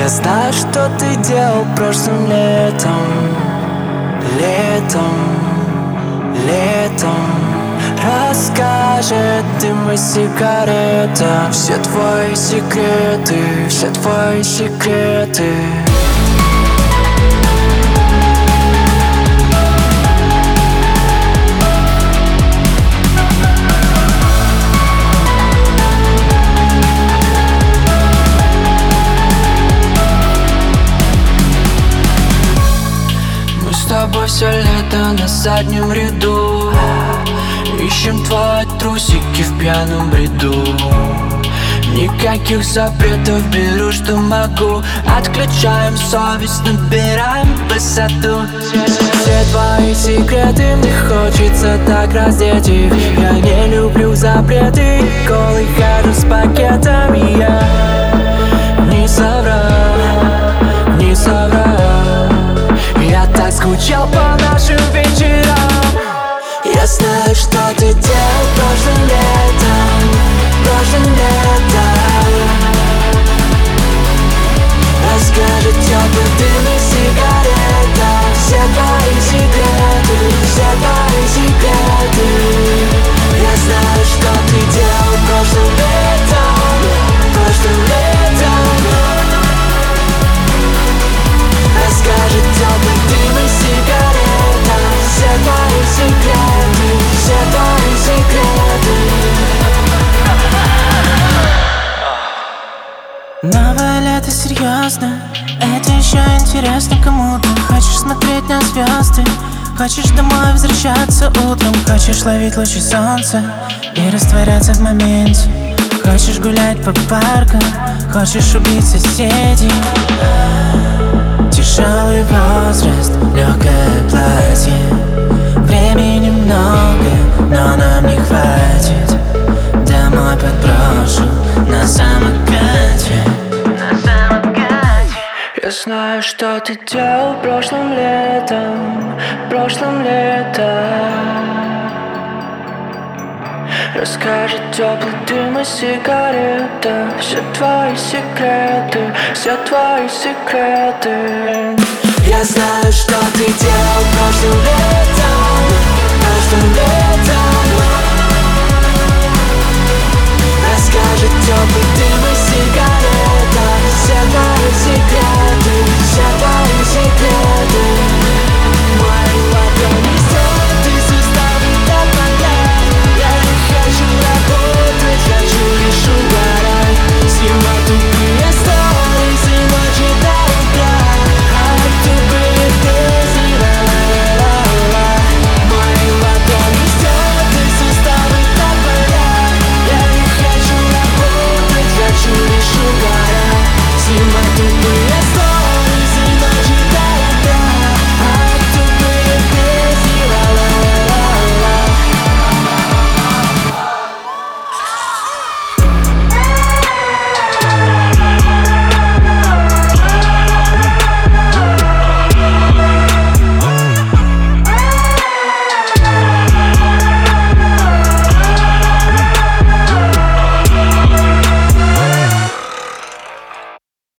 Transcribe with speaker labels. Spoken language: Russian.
Speaker 1: Я знаю, что ты делал прошлым летом. Летом расскажет дым и сигарета. Все твои секреты, все твои секреты. С тобой все лето на заднем ряду. Ищем твои трусики в пьяном бреду. Никаких запретов, беру, что могу. Отключаем совесть, набираем высоту. Все твои секреты, мне хочется так раздеть их. Я не люблю запреты, голый хожу с пакетами. Я не соврал, не соврал. Я так скучал по нашим вечерам. Я знаю, что ты делал прошлым летом. Расскажет теплый дым и сигарета. Все твои секреты, все твои секреты. Я знаю, что ты делал прошлым летом. Расскажет теплый дым и сигарета. Все твои секреты, все твои секреты.
Speaker 2: Новое лето, серьезно, это еще интересно кому-то. Хочешь смотреть на звезды, хочешь домой возвращаться утром. Хочешь ловить лучи солнца и растворяться в моменте. Хочешь гулять по паркам, хочешь убить соседей. Тяжелый возраст, легкое платье. Времени много, но нам не хватит. Домой подброшу на самокате.
Speaker 1: Я знаю, что ты делал прошлым летом. Расскажет теплый дым и сигарета. Все твои секреты, все твои секреты. Я знаю, что ты делал прошлым летом. Расскажет теплый